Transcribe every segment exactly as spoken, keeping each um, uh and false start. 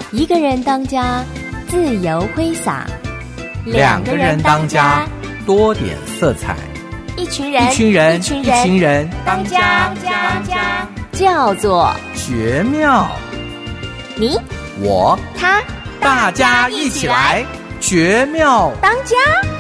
一个人当家，自由挥洒； 两个人当家，多点色彩； 一群人， 一群人， 一群人， 一群人当家，当家，叫做绝妙。 你， 我， 他， 大家一起来，绝妙当家。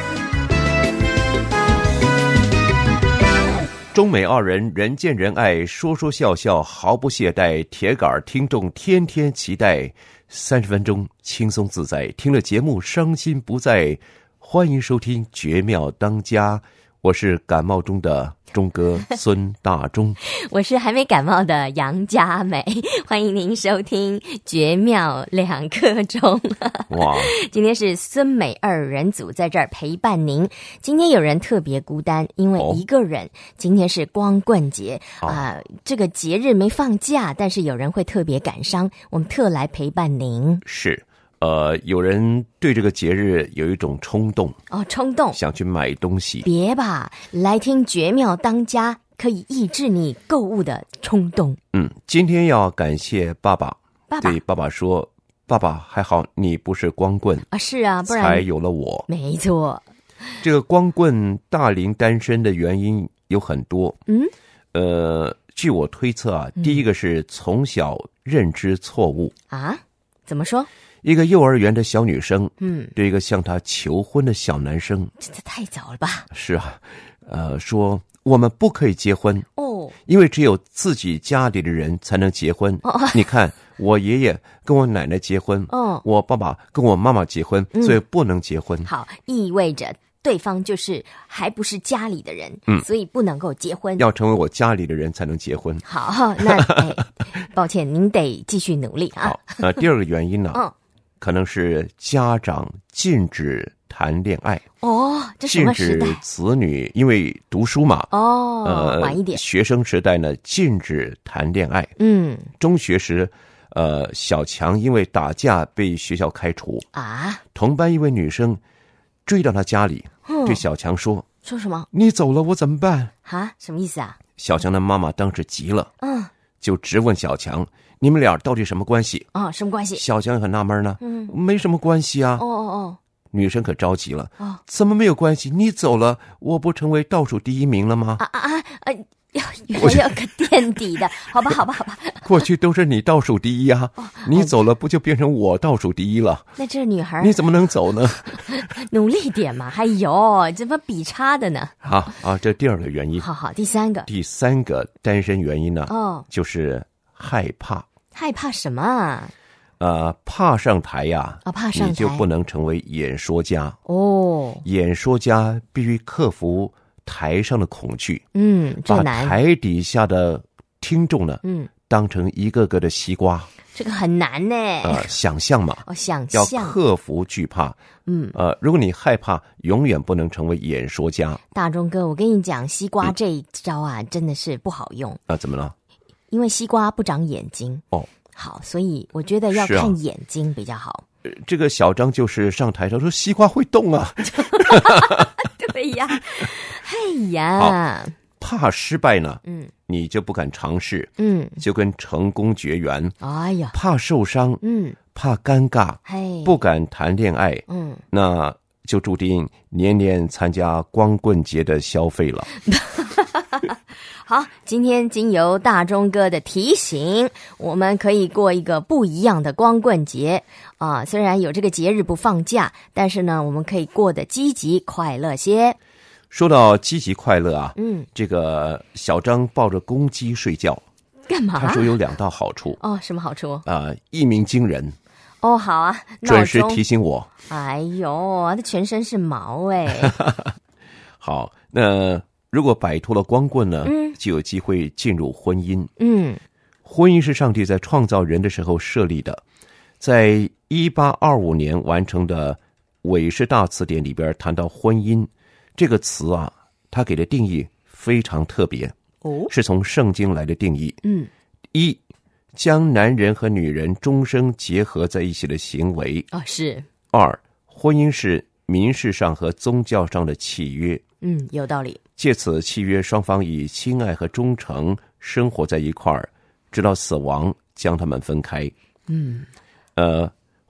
中美二人人见人爱，说说笑笑，毫不懈怠。铁杆听众天天期待，三十分钟轻松自在，听了节目伤心不再。欢迎收听《绝妙当家》，我是感冒中的钟哥孙大中， 我是还没感冒的杨佳美，欢迎您收听《绝妙两刻钟》。 哇，今天是孙美二人组在这儿陪伴您。今天有人特别孤单，因为一个人。哦、今天是光棍节啊、哦呃，这个节日没放假，但是有人会特别感伤，我们特来陪伴您。 是。呃，有人对这个节日有一种冲动哦，冲动想去买东西。 别吧，来听绝妙当家，可以抑制你购物的冲动。 嗯，今天要感谢爸爸， 爸爸对爸爸说，爸爸还好你不是光棍啊，是啊，不然才有了我。 没错， 这个光棍大龄单身的原因有很多。 嗯， 呃，据我推测啊，嗯、第一个是从小认知错误啊，怎么说？ 一个幼儿园的小女生， 嗯， 对一个向她求婚的小男生， 这这太早了吧？ 是啊，呃，说我们不可以结婚哦， 因为只有自己家里的人才能结婚。 哦， 你看，我爷爷跟我奶奶结婚， 哦， 我爸爸跟我妈妈结婚， 嗯、 所以不能结婚。 好，意味着对方就是还不是家里的人， 嗯， 所以不能够结婚， 要成为我家里的人才能结婚。 好，那哎，抱歉，您得继续努力啊。 好，那第二个原因呢？ 嗯。 可能是家长禁止谈恋爱哦，这什么时代？ 禁止子女因为读书嘛， 哦， 呃， 晚一点。 学生时代呢，禁止谈恋爱。 嗯， 中学时，呃，小强因为打架被学校开除啊。 同班一位女生追到他家里， 嗯、 对小强说：“ 说什么？ 你走了，我怎么办？” 啊，什么意思啊？ 小强的妈妈当时急了， 嗯， 就直问小强。你们俩到底什么关系？ 哦，什么关系？ 小强很纳闷呢， 嗯， 没什么关系啊。 哦哦哦， 女生可着急了， 哦， 怎么没有关系？你走了，我不成为倒数第一名了吗？ 啊啊啊！呃，要要要个垫底的，好吧，好吧，好吧。 过去都是你倒数第一啊，哦、你走了，不就变成我倒数第一了？ 那这女孩你怎么能走呢？ 努力点嘛！还有怎么比差的呢？ 好啊，这第二个原因。 好好，第三个， 第三个单身原因呢？ 哦， 就是害怕。 害怕什么啊？ 呃，怕上台呀、 啊，哦，怕上台， 你就不能成为演说家哦。 演说家必须克服台上的恐惧， 嗯，这难。 把台底下的听众呢， 嗯， 当成一个个的西瓜， 这个很难呢。 呃，想象嘛， 哦，想象要克服惧怕。 嗯， 呃，如果你害怕，永远不能成为演说家。 大钟哥，我跟你讲，西瓜这一招啊，嗯、真的是不好用。 啊，怎么了？ 因为西瓜不长眼睛哦， 好，所以我觉得要看眼睛比较好。 啊、这个小张就是上台上说西瓜会动啊， 对呀，哎呀， 怕失败呢， 嗯， 你就不敢尝试， 嗯， 就跟成功绝缘。 哎呀， 怕受伤， 嗯， 怕尴尬， 嘿， 不敢谈恋爱， 嗯， 那就注定年年参加光棍节的消费了。 好，今天经由大钟哥的提醒，我们可以过一个不一样的光棍节啊！虽然有这个节日不放假，但是呢，我们可以过得积极快乐些。 说到积极快乐啊， 嗯， 这个小张抱着公鸡睡觉， 干嘛？ 他说有两道好处哦，什么好处？ 啊、呃，一鸣惊人。 哦，好啊， 准时提醒我。 哎呦，他全身是毛哎。 好，那如果摆脱了光棍呢， 嗯， 就有机会进入婚姻。 嗯， 婚姻是上帝在创造人的时候设立的，在一八二五年完成的韦氏大词典里边谈到婚姻这个词啊，他给的定义非常特别， 哦， 是从圣经来的定义。 嗯， 一，将男人和女人终生结合在一起的行为。 哦，是。 二，婚姻是民事上和宗教上的契约。 嗯，有道理。 借此契约，双方以亲爱和忠诚生活在一块儿，直到死亡将他们分开。 嗯， 呃，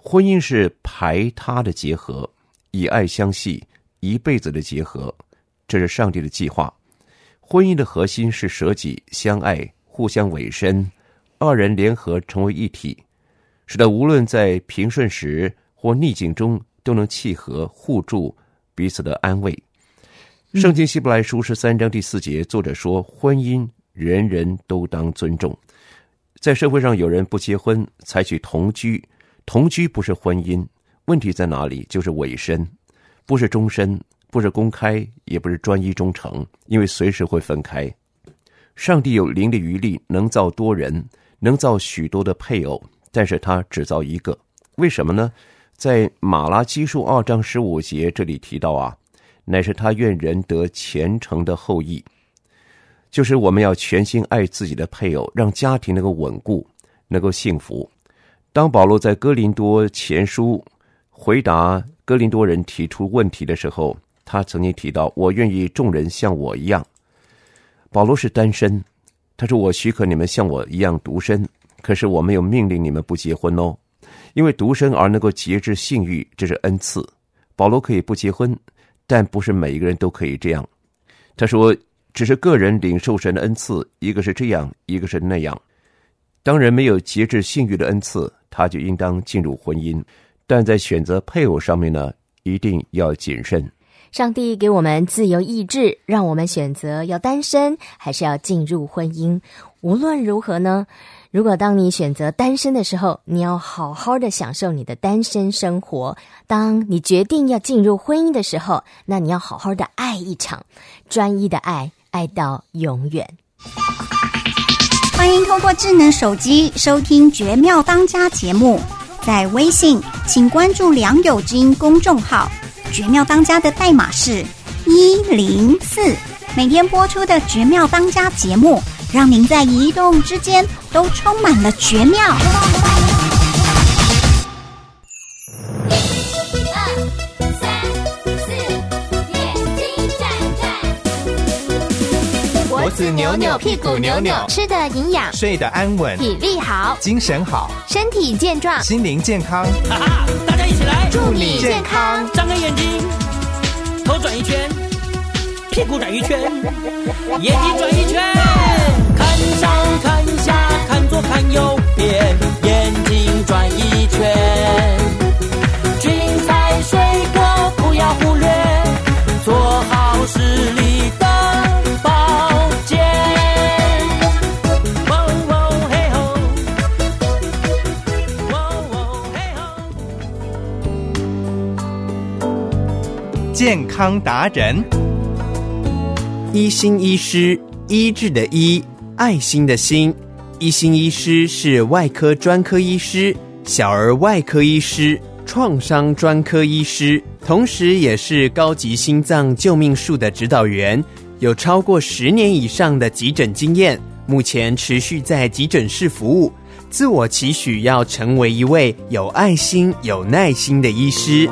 婚姻是排他的结合，以爱相系，一辈子的结合，这是上帝的计划。婚姻的核心是舍己、相爱、互相委身，二人联合成为一体，使得无论在平顺时或逆境中都能契合互助，彼此的安慰。圣经希伯来书十三章第四节，作者说，婚姻人人都当尊重。在社会上有人不结婚，采取同居，同居不是婚姻，问题在哪里？就是委身，不是终身，不是公开，也不是专一忠诚，因为随时会分开。上帝有灵的余力，能造多人，能造许多的配偶，但是他只造一个。为什么呢？在马拉基书二章十五节这里提到啊，乃是他愿人得虔诚的后裔，就是我们要全心爱自己的配偶，让家庭能够稳固，能够幸福。当保罗在哥林多前书回答哥林多人提出问题的时候，他曾经提到，我愿意众人像我一样。保罗是单身，他说，我许可你们像我一样独身，可是我没有命令你们不结婚哦，因为独身而能够节制性欲，这是恩赐。保罗可以不结婚，但不是每一个人都可以这样。他说，只是个人领受神的恩赐，一个是这样，一个是那样。当人没有节制性欲的恩赐，他就应当进入婚姻，但在选择配偶上面呢，一定要谨慎。 上帝给我们自由意志，让我们选择要单身还是要进入婚姻。无论如何呢，如果当你选择单身的时候，你要好好的享受你的单身生活。当你决定要进入婚姻的时候，那你要好好的爱一场，专一的爱，爱到永远。 欢迎透过智能手机收听《绝妙当家》节目，在微信请关注良友之音公众号，绝妙当家的代码是一零四，每天播出的《绝妙当家》节目，让您在移动之间都充满了绝妙。 脖子扭扭，屁股扭扭， 吃的营养， 睡得安稳， 体力好， 精神好， 身体健壮， 心灵健康。 哈哈，大家一起来， 祝你健康！ 张开眼睛，头转一圈，屁股转一圈，眼睛转一圈，看上看下，看左看右边，眼睛转一圈。青菜水果不要忽略，做好视力的保健。喔喔嘿吼，喔喔嘿吼。健康达人，一心医师，医治的医，爱心的心。一心医师是外科专科医师、小儿外科医师、创伤专科医师，同时也是高级心脏救命术的指导员，有超过十年以上的急诊经验，目前持续在急诊室服务，自我期许要成为一位有爱心、有耐心的医师。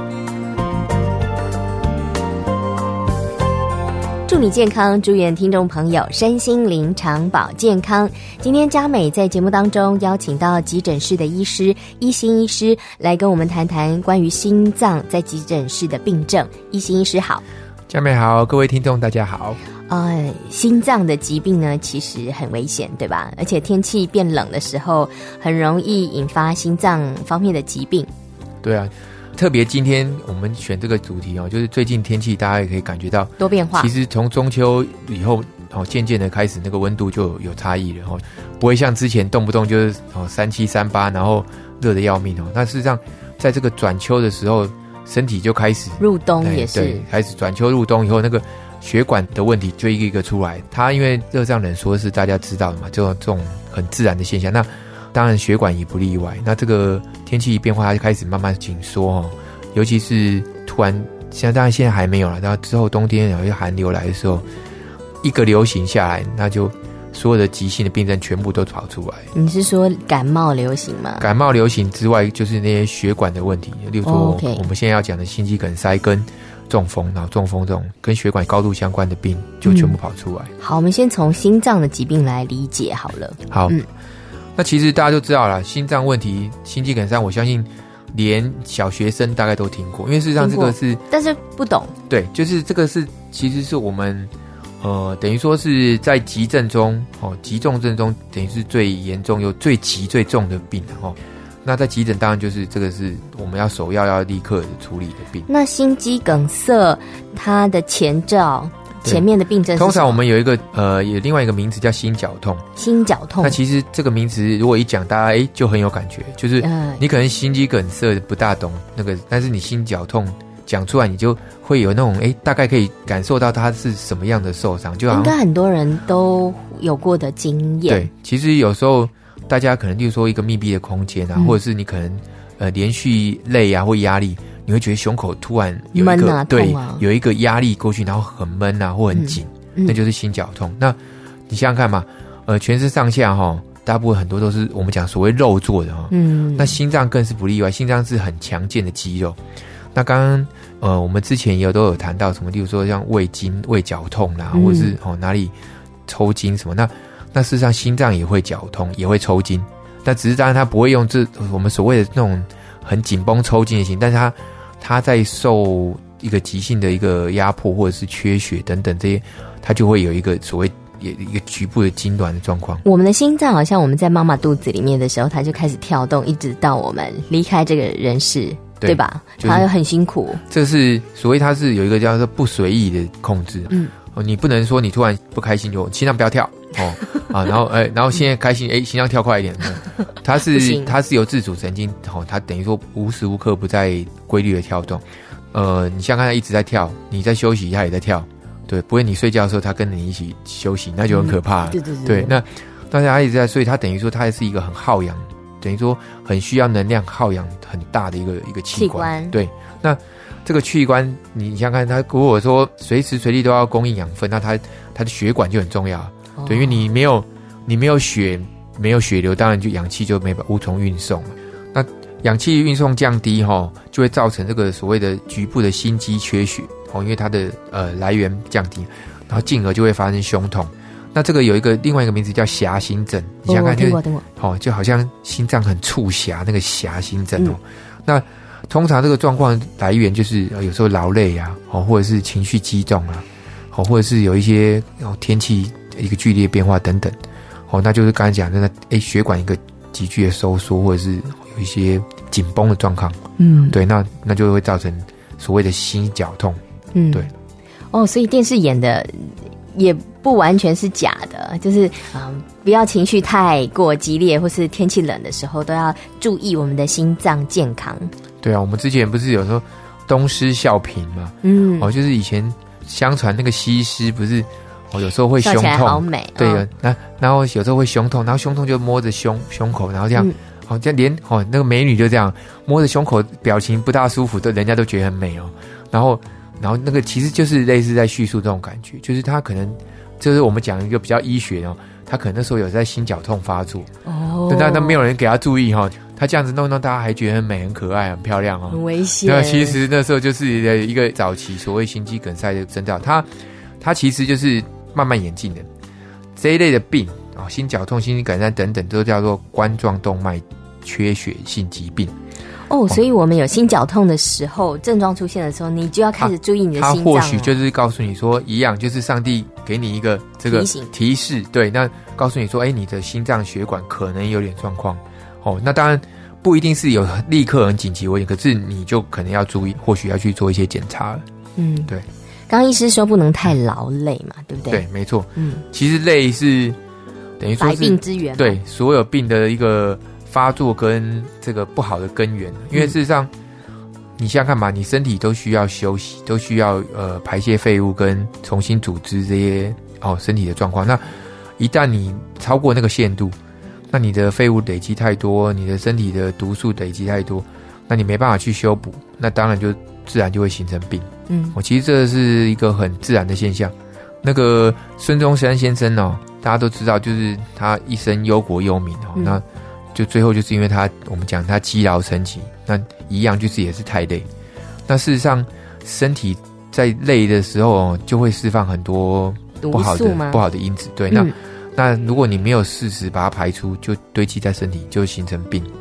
祝你健康，祝愿听众朋友身心灵长保健康。今天嘉美在节目当中邀请到急诊室的医师一心医师来跟我们谈谈关于心脏在急诊室的病症。一心医师好。 嘉美好，各位听众大家好。 呃，心脏的疾病呢，其实很危险，对吧？而且天气变冷的时候，很容易引发心脏方面的疾病。 对啊。特别今天我们选这个主题哦，就是最近天气大家也可以感觉到多变化。 其实从中秋以后哦，渐渐的开始那个温度就有差异了哦，不会像之前动不动就是哦三七三八，然后热得要命哦。那事实上，在这个转秋的时候，身体就开始入冬也是对，开始转秋入冬以后，那个血管的问题就一个一个出来。它因为热胀冷缩是大家知道的嘛，就这种很自然的现象。那当然血管也不例外。那这个天气一变化，它就开始慢慢紧缩哦，尤其是突然，现在当然现在还没有了，然后之后冬天有些寒流来的时候，一个流行下来，那就所有的急性的病症全部都跑出来。 你是说感冒流行吗？ 感冒流行之外，就是那些血管的问题，例如说、 oh, okay. 我们现在要讲的心肌梗塞跟中风、脑中风这种跟血管高度相关的病，就全部跑出来。 嗯、好，我们先从心脏的疾病来理解好了。 好，嗯。那其实大家都知道了，心脏问题、心肌梗塞，我相信连小学生大概都听过，因为事实上这个是， 但是不懂。 对，就是这个是其实是我们呃等于说是在急症中哦，急重症中等于是最严重又最急最重的病哦。那在急诊当然就是这个是我们要首要要立刻处理的病。 那心肌梗塞它的前兆，前面的病症是什么？ 通常我们有一个呃有另外一个名字叫心绞痛。 心绞痛。 那其实这个名词如果一讲，大家哎就很有感觉，就是你可能心肌梗塞不大懂那个，但是你心绞痛讲出来，你就会有那种哎大概可以感受到它是什么样的受伤，就好像应该很多人都有过的经验。 对，其实有时候大家可能就是说一个密闭的空间啊，嗯、或者是你可能呃连续累啊或压力，你会觉得胸口突然有一个闷啊对痛啊有一个压力过去，然后很闷啊或很紧、嗯嗯，那就是心绞痛。那你想想看嘛，呃，全身上下哈，大部分很多都是我们讲所谓肉做的哈，嗯，那心脏更是不例外，心脏是很强健的肌肉。那刚刚呃我们之前也有都有谈到什么，例如说像胃经、胃绞痛啦、啊嗯，或者是哦哪里抽筋什么那。那事实上心脏也会绞痛也会抽筋，但只是当然它不会用这我们所谓的那种很紧绷抽筋的型，但是它它在受一个急性的一个压迫或者是缺血等等这些，它就会有一个所谓一个局部的痉挛的状况。 我们的心脏好像我们在妈妈肚子里面的时候，它就开始跳动，一直到我们离开这个人世， 对, 对吧？它、就是、很辛苦。 这是所谓它是有一个叫做不随意的控制。嗯。哦，你不能说你突然不开心就心脏不要跳哦啊，然后哎、欸，然后现在开心哎、欸，心脏跳快一点，嗯、它是它是由自主神经哦，它等于说无时无刻不在规律的跳动。呃，你像刚才一直在跳，你在休息，它也在跳，对，不会你睡觉的时候它跟着你一起休息，那就很可怕了。嗯、对对 对, 对，那但是它一直在睡，它等于说它是一个很耗氧，等于说很需要能量、耗氧很大的一个一个器官。器官对，那。这个器官，你想想看，它如果说随时随地都要供应养分，那它它的血管就很重要，哦、对，因为你没有你没有血没有血流，当然就氧气就没无从运送了。那氧气运送降低哈、哦，就会造成这个所谓的局部的心肌缺血哦，因为它的呃来源降低，然后进而就会发生胸痛。那这个有一个另外一个名字叫狭心症，你想想看，就是哦，就好像心脏很促狭那个狭心症哦，嗯、那。通常这个状况来源就是有时候劳累啊，哦，或者是情绪激动啊，哦，或者是有一些哦天气一个剧烈变化等等，哦，那就是刚才讲的那诶血管一个急剧的收缩，或者是有一些紧绷的状况，嗯，对，那那就会造成所谓的心绞痛，嗯，对， 哦，所以电视演的也不完全是假的，就是嗯，不要情绪太过激烈，或是天气冷的时候都要注意我们的心脏健康。 对啊，我们之前不是有时候东施效颦嘛，嗯，哦，就是以前相传那个西施不是哦，有时候会胸痛，笑起来好美， 对啊， 哦、 那然后有时候会胸痛，然后胸痛就摸着胸胸口，然后这样，嗯、哦，这样连哦那个美女就这样摸着胸口，表情不大舒服，都人家都觉得很美哦，然后然后那个其实就是类似在叙述这种感觉，就是他可能就是我们讲一个比较医学哦，他可能那时候有在心绞痛发作，哦，但那没有人给他注意哈、哦。他这样子弄弄，大家还觉得很美、很可爱、很漂亮哦， 很危险。 那其实那时候就是一个早期所谓心肌梗塞的征兆，它它其实就是慢慢演进的这一类的病啊、哦，心绞痛、心肌梗塞等等，都叫做冠状动脉缺血性疾病。 哦，所以我们有心绞痛的时候，症状出现的时候，你就要开始注意你的心脏、哦。 他或许就是告诉你说，一样就是上帝给你一个这个提示，对，那告诉你说，哎，你的心脏血管可能有点状况。哦，那当然不一定是有立刻很紧急危险，可是你就可能要注意，或许要去做一些检查了。嗯，对。 刚刚医师说不能太劳累嘛，对不对？ 对，没错。嗯，其实累是等于说是百病之源， 对所有病的一个发作跟这个不好的根源。因为事实上，嗯、你想想看嘛，你身体都需要休息，都需要呃排泄废物跟重新组织这些哦身体的状况。那一旦你超过那个限度，那你的废物累积太多，你的身体的毒素累积太多，那你没办法去修补，那当然就自然就会形成病。嗯，我、哦、其实这是一个很自然的现象。那个孙中山先生哦，大家都知道，就是他一生忧国忧民哦、嗯，那就最后就是因为他我们讲他积劳成疾，那一样就是也是太累。那事实上，身体在累的时候哦，就会释放很多不好的不好的因子。对，那。嗯那如果你没有适时把它排出，就堆积在身体，就形成病。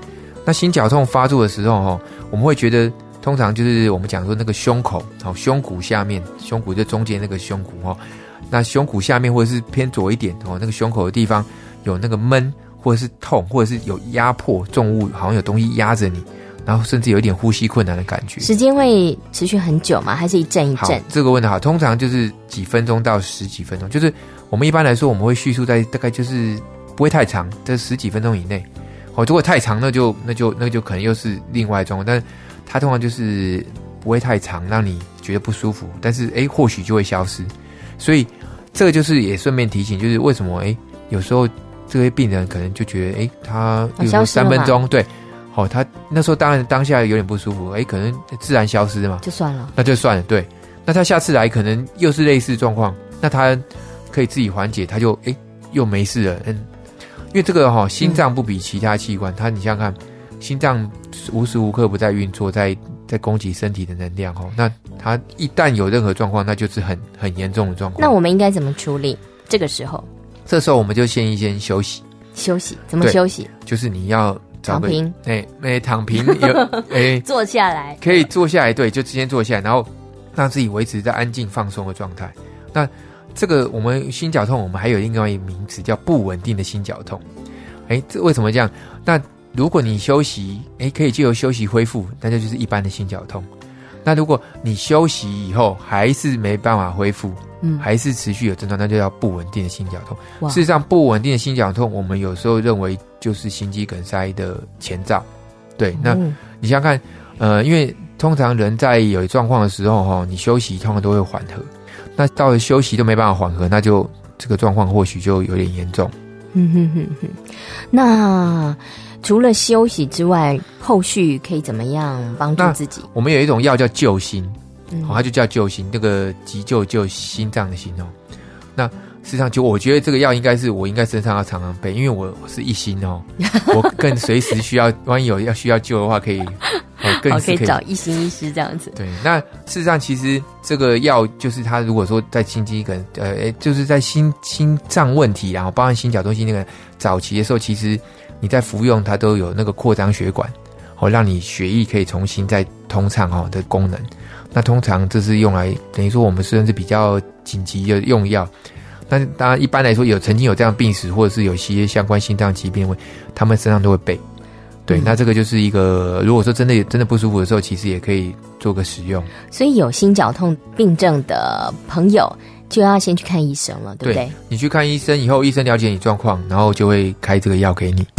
那心绞痛发作的时候哈，我们会觉得通常就是我们讲说那个胸口，好，胸骨下面，胸骨就中间那个胸骨哈，那胸骨下面或者是偏左一点哦，那个胸口的地方有那个闷，或者是痛，或者是有压迫重物，好像有东西压着你，然后甚至有一点呼吸困难的感觉。 时间会持续很久吗？还是一阵一阵？ 好，这个问得好，通常就是几分钟到十几分钟，就是我们一般来说我们会叙述在大概就是不会太长，在十几分钟以内。哦，如果太长，那就那就那就可能又是另外一状况，但是它通常就是不会太长，让你觉得不舒服，但是哎，或许就会消失。所以这个就是也顺便提醒，就是为什么哎，有时候这些病人可能就觉得哎，他比如说三分钟，对，好、哦，他那时候当然当下有点不舒服，哎，可能自然消失嘛， 就算了， 那就算了，对。那他下次来可能又是类似状况，那他可以自己缓解，他就哎又没事了，嗯。因为这个哈、哦，心脏不比其他器官，它你想想看，心脏无时无刻不在运作，在在供给身体的能量哈、哦。那它一旦有任何状况，那就是很很严重的状况。 那我们应该怎么处理？这个时候， 这时候我们就先一先休息。 休息怎么休息？ 就是你要找个躺平， 哎哎躺平，有哎坐下来， 可以坐下来，对，就先坐下来，然后让自己维持在安静放松的状态。那这个我们心绞痛，我们还有另外一个名词叫不稳定的心绞痛。哎，这为什么这样？那如果你休息，哎，可以借由休息恢复，那就就是一般的心绞痛。那如果你休息以后还是没办法恢复，嗯，还是持续有症状，那就叫不稳定的心绞痛。事实上，不稳定的心绞痛，我们有时候认为就是心肌梗塞的前兆。对，那你想想看，呃，因为通常人在有状况的时候，哈，你休息通常都会缓和。那到了休息都没办法缓和，那就这个状况或许就有点严重。 嗯哼哼哼。那除了休息之外，后续可以怎么样帮助自己？ 我们有一种药叫救心，嗯哦、它就叫救心，那个急救救心脏的心哦。那事实上，就我觉得这个药应该是我应该身上要常常备，因为我我是一心哦，我更随时需要，万一有要需要救的话，可以。哦、更好，可以找一心医师这样子。 对，那事实上，其实这个药就是它如果说在心肌梗，呃，就是在心心脏问题，然后包含心绞痛那个早期的时候，其实你在服用它都有那个扩张血管，哦，让你血液可以重新再通畅哦的功能。那通常这是用来等于说我们虽然是比较紧急的用药，但当然一般来说有曾经有这样病史或者是有些相关心脏疾病，他们身上都会备。对，那这个就是一个，如果说真的真的不舒服的时候，其实也可以做个使用。 所以有心绞痛病症的朋友，就要先去看医生了，对不对？ 对，你去看医生以后，医生了解你状况，然后就会开这个药给你。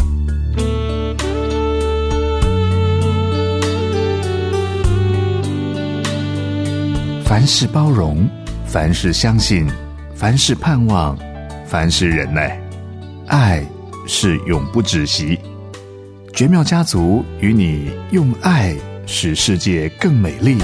凡事包容，凡事相信，凡事盼望，凡事忍耐，爱是永不止息。绝妙家族与你用爱使世界更美丽。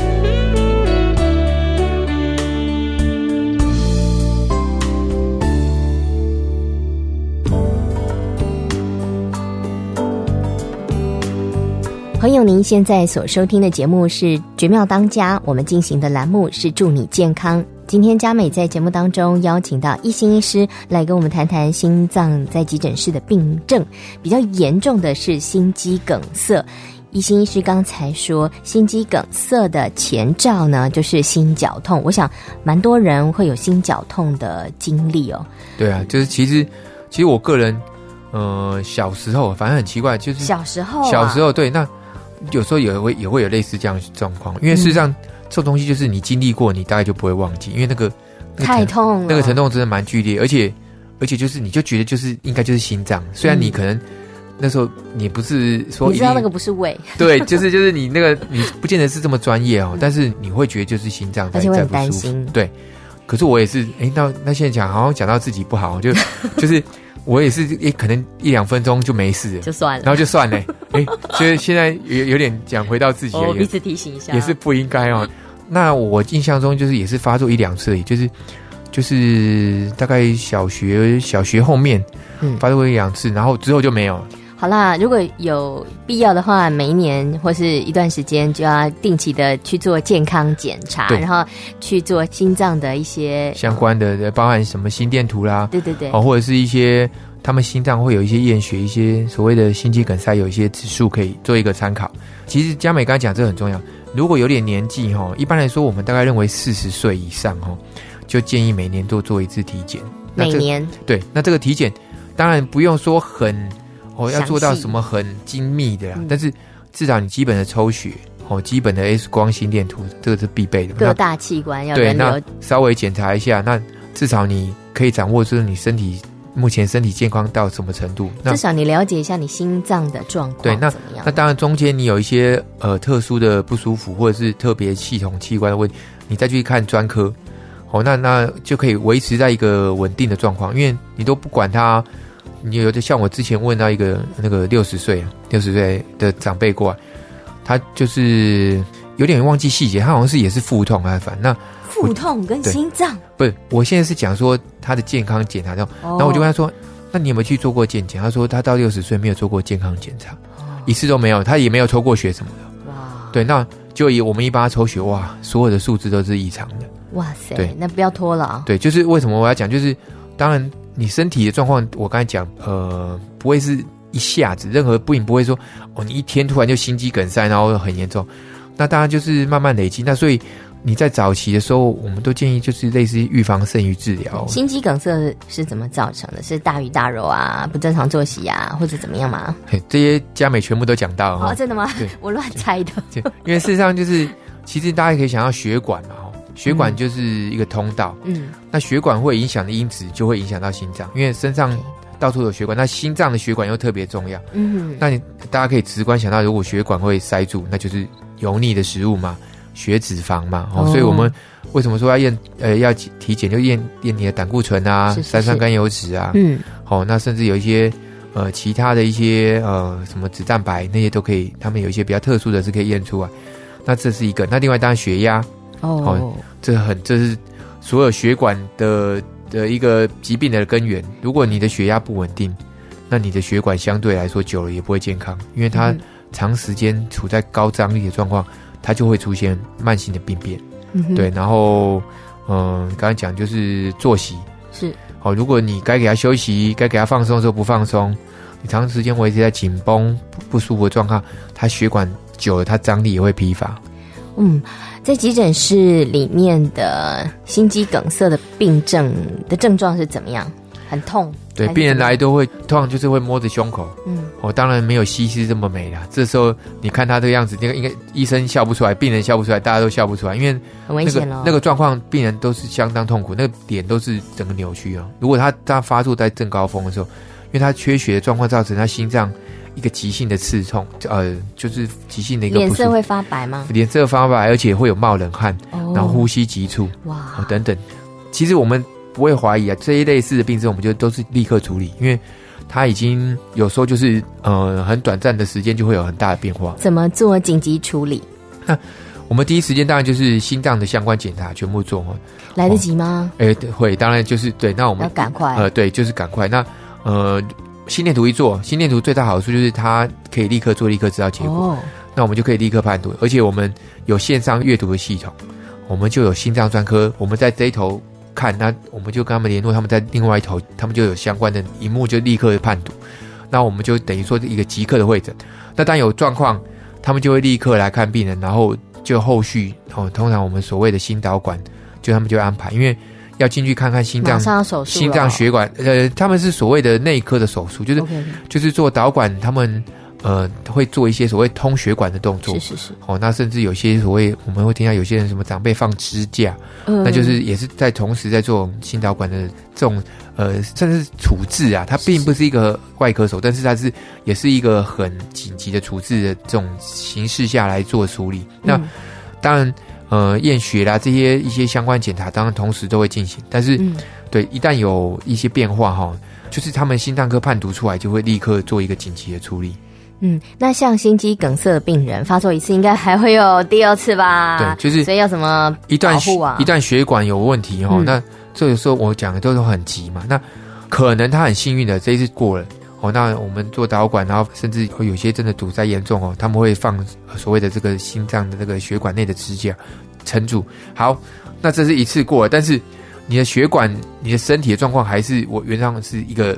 朋友，您现在所收听的节目是《绝妙当家》，我们进行的栏目是祝你健康。今天佳美在节目当中邀请到一心医师来跟我们谈谈心脏在急诊室的病症，比较严重的是心肌梗塞。一心医师刚才说，心肌梗塞的前兆呢就是心绞痛，我想蛮多人会有心绞痛的经历哦。 对啊，就是其实其实我个人呃小时候反正很奇怪，就是小时候、啊、 小时候对，那有时候也会也会有类似这样的状况，因为事实上、嗯这种东西就是你经历过，你大概就不会忘记，因为那个、那个、 太痛了， 那个疼痛真的蛮剧烈，而且而且就是你就觉得就是应该就是心脏，虽然你可能、嗯、那时候你不是说你知道那个不是胃， 对，就是就是你那个你不见得是这么专业哦，嗯、但是你会觉得就是心脏在， 而且会很担心， 对。可是我也是，哎，那那现在讲好像讲到自己不好，就就是我也是，哎，可能一两分钟就没事了， 就算了， 然后就算了，哎，所以现在有有点讲回到自己， 我彼此提醒一下， 也是不应该哦。那我印象中就是也是发作一两次而已，就是就是大概小学小学后面发作过一两次，然后之后就没有了。 好啦，如果有必要的话，每一年或是一段时间就要定期的去做健康检查，然后去做心脏的一些相关的，包含什么心电图啦， 对对对， 哦，或者是一些他们心脏会有一些验血，一些所谓的心肌梗塞有一些指数可以做一个参考。其实嘉美刚才讲这很重要，如果有点年纪哈，一般来说我们大概认为四十岁以上哈，就建议每年都做一次体检。 每年对，那这个体检当然不用说很哦要做到什么很精密的啦，嗯、但是至少你基本的抽血哦，基本的 X 光、心电图这个是必备的。 各大器官要对，那稍微检查一下，那至少你可以掌握就是你身体目前身体健康到什么程度。 至少你了解一下你心脏的状况。 对，那怎么样？ 那当然中间你有一些呃特殊的不舒服，或者是特别系统器官的问题，你再去看专科。哦，那那就可以维持在一个稳定的状况，因为你都不管它。你有的像我之前问到一个那个六十岁六十岁的长辈过来，他就是有点忘记细节，他好像是也是腹痛啊，反正那腹痛跟心脏不是，我现在是讲说他的健康检查这样，然后我就问他说，那你有没有去做过健检？他说他到六十岁没有做过健康检查，哦、一次都没有，他也没有抽过血什么的。哇，对，那就以我们一帮他抽血，哇，所有的数字都是异常的。 哇塞，对，那不要拖了啊。 对，就是为什么我要讲，就是当然你身体的状况，我刚才讲，呃，不会是一下子，任何病不会说哦，你一天突然就心肌梗塞，然后很严重，那当然就是慢慢累积。那所以你在早期的时候，我们都建议就是类似预防胜于治疗。 心肌梗塞是怎么造成的？是大鱼大肉啊，不正常作息啊，或者怎么样吗？ 这些嘉美全部都讲到哦，真的吗？我乱猜的。 因为事实上就是，其实大家可以想到血管嘛。血管就是一个通道，嗯，那血管会影响的因子就会影响到心脏，因为身上到处有血管，那心脏的血管又特别重要，嗯，那你大家可以直观想到，如果血管会塞住，那就是油腻的食物嘛，血脂肪嘛，哦，所以我们为什么说要验呃要体检，就验验你的胆固醇啊、三酸甘油脂啊，嗯，好，那甚至有一些呃其他的一些呃什么脂蛋白那些都可以，他们有一些比较特殊的是可以验出来，那这是一个，那另外当然血压。哦，哦，这很这是所有血管的的一个疾病的根源。如果你的血压不稳定，那你的血管相对来说久了也不会健康，因为它长时间处在高张力的状况，它就会出现慢性的病变。嗯、对，然后嗯，刚才讲就是作息是好、哦，如果你该给他休息，该给他放松的时候不放松，你长时间维持在紧绷不舒服的状况，它血管久了，它张力也会疲乏。 嗯，在急诊室里面的心肌梗塞的病症的症状是怎么样？很痛？ 对，病人来都会通常就是会摸着胸口，嗯，哦，当然没有西施这么美啦。这时候你看他这个样子，那个应该医生笑不出来，病人笑不出来，大家都笑不出来，因为很危险咯。 那个状况，病人都是相当痛苦，那个脸都是整个扭曲哦。如果他他发作在正高峰的时候，因为他缺血的状况造成他心脏一个急性的刺痛，呃，就是急性的一个不舒服。 脸色会发白吗？ 脸色发白，而且会有冒冷汗，哦、然后呼吸急促，哇、哦，等等。其实我们不会怀疑啊，这一类似的病症，我们就都是立刻处理，因为他已经有时候就是呃很短暂的时间就会有很大的变化。 怎么做紧急处理？ 那我们第一时间当然就是心脏的相关检查全部做哦。 来得及吗？ 哎、哦，会，当然就是对。那我们要赶快， 呃，对，就是赶快。那呃。心电图一做，心电图最大好处就是它可以立刻做，立刻知道结果。哦、那我们就可以立刻判读，而且我们有线上阅读的系统，我们就有心脏专科，我们在这一头看，那我们就跟他们联络，他们在另外一头，他们就有相关的荧幕，就立刻判读。那我们就等于说一个即刻的会诊。那当有状况，他们就会立刻来看病人，然后就后续哦，通常我们所谓的心导管，就他们就会安排，因为。要进去看看心脏，心脏血管，呃，他们是所谓的内科的手术，就是 okay. 就是做导管，他们呃会做一些所谓通血管的动作， 是是是。 哦，那甚至有些所谓我们会听到有些人什么长辈放支架，嗯、那就是也是在同时在做心导管的这种呃，甚至处置啊，它并不是一个外科手，但是它是也是一个很紧急的处置的这种形式下来做处理。嗯、那当然。呃，验血啦，这些一些相关检查，当然同时都会进行。但是，嗯、对，一旦有一些变化哈，就是他们心脏科判读出来，就会立刻做一个紧急的处理。 嗯，那像心肌梗塞的病人发作一次，应该还会有第二次吧？ 对，就是所以要怎么保护啊？ 一旦血管有问题哈，嗯、那这个时候我讲的都是很急嘛。那可能他很幸运的这一次过了。哦，那我们做导管，然后甚至会有些真的堵塞严重哦，他们会放所谓的这个心脏的这个血管内的支架撑住。好，那这是一次过了，但是你的血管、你的身体的状况还是我原上是一个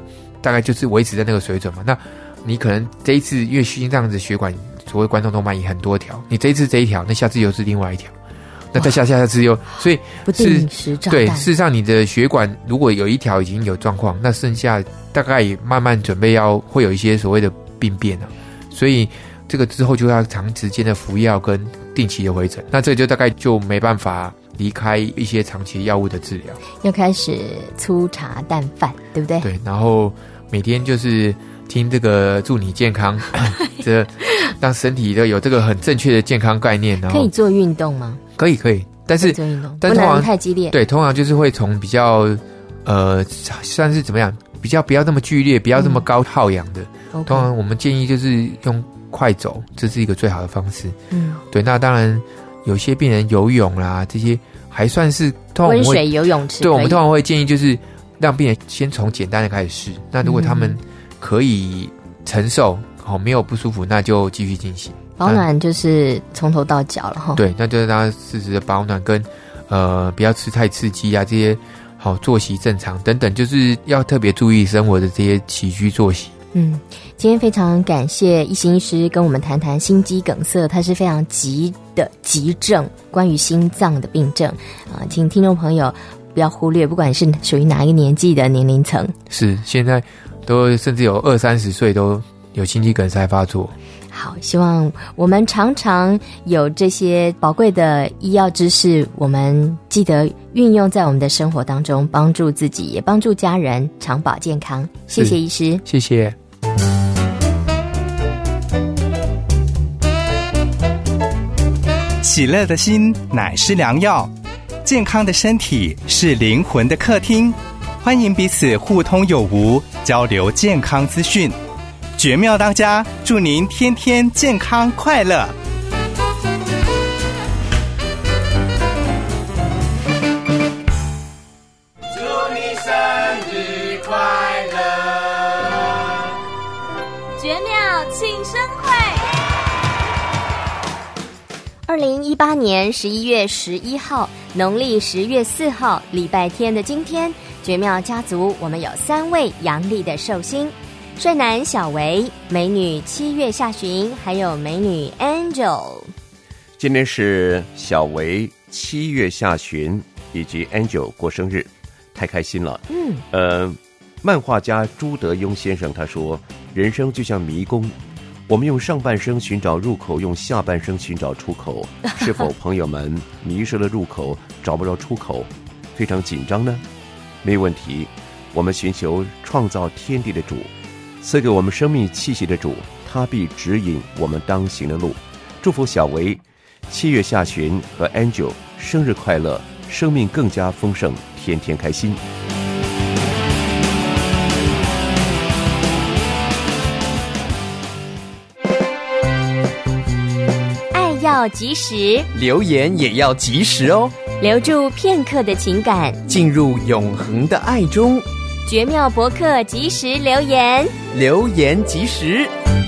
大概就是维持在那个水准嘛。那你可能这一次因为心脏的血管所谓冠状动脉也很多条，你这一次这一条，那下次又是另外一条，那再下下次又，所以不定时炸弹。 对，事实上你的血管如果有一条已经有状况，那剩下大概也慢慢准备要会有一些所谓的病变了，所以这个之后就要长时间的服药跟定期的回诊，那这就大概就没办法离开一些长期药物的治疗， 要开始粗茶淡饭，对不对？ 对，然后每天就是听这个祝你健康，这让身体都有这个很正确的健康概念。然后可以做运动吗？ 可以，可以，但是做运动但不能太激烈。 对，通常就是会从比较呃，算是怎么样，比较不要那么剧烈，不要那么高耗氧的。 嗯、 通常我们建议就是用快走，这是一个最好的方式。 嗯， 对。那当然，有些病人游泳啦，这些还算是通常温水游泳池。 对，我们通常会建议就是让病人先从简单的开始试。那如果他们可以承受，好、哦、没有不舒服，那就继续进行。 保暖就是从头到脚了哈。 对，那就是让他适时的保暖跟呃不要吃太刺激啊，这些好、哦、作息正常等等，就是要特别注意生活的这些起居作息。 嗯，今天非常感谢一心医师跟我们谈谈心肌梗塞，它是非常急的急症，关于心脏的病症啊，请听众朋友不要忽略，不管是属于哪一个年纪的年龄层， 是现在都甚至有二三十岁都有心肌梗塞发作。 好，希望我们常常有这些宝贵的医药知识，我们记得运用在我们的生活当中，帮助自己也帮助家人长保健康。谢谢医师， 谢谢。 喜乐的心乃是良药，健康的身体是灵魂的客厅。欢迎彼此互通有无，交流健康资讯。绝妙当家，祝您天天健康快乐。 祝你生日快乐！ 绝妙庆生会。 二零一八年十一月十一号，农历十月四号，礼拜天的今天，绝妙家族我们有三位阳历的寿星。帅男小维，美女七月下旬，还有美女 Angel。 今天是小维七月下旬以及 Angel 过生日，太开心了。 嗯， 呃，漫画家朱德庸先生他说，人生就像迷宫，我们用上半生寻找入口，用下半生寻找出口。是否朋友们迷失了入口，找不着出口，非常紧张呢？没问题，我们寻求创造天地的主，赐给我们生命气息的主，他必指引我们当行的路。祝福小维七月下旬和 Angel 生日快乐，生命更加丰盛，天天开心。 爱要及时， 留言也要及时哦， 留住片刻的情感， 进入永恒的爱中。 绝妙博客及时留言， 留言及时。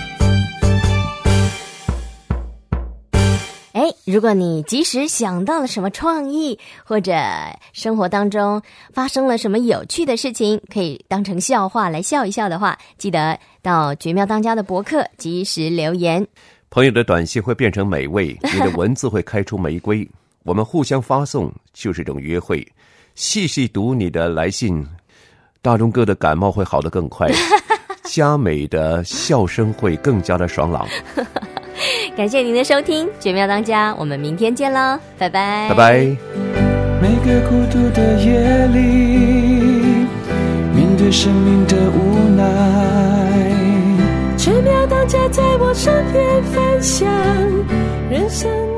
哎，如果你及时想到了什么创意，或者生活当中发生了什么有趣的事情，可以当成笑话来笑一笑的话，记得到绝妙当家的博客及时留言。 朋友的短信会变成美味，你的文字会开出玫瑰，我们互相发送就是一种约会。细细读你的来信，大钟哥的感冒会好得更快，佳美的笑声会更加的爽朗。 感谢您的收听，绝妙当家，我们明天见喽，拜拜， 拜拜。 每个孤独的夜里，面对生命的无奈，绝妙当家在我身边分享人生。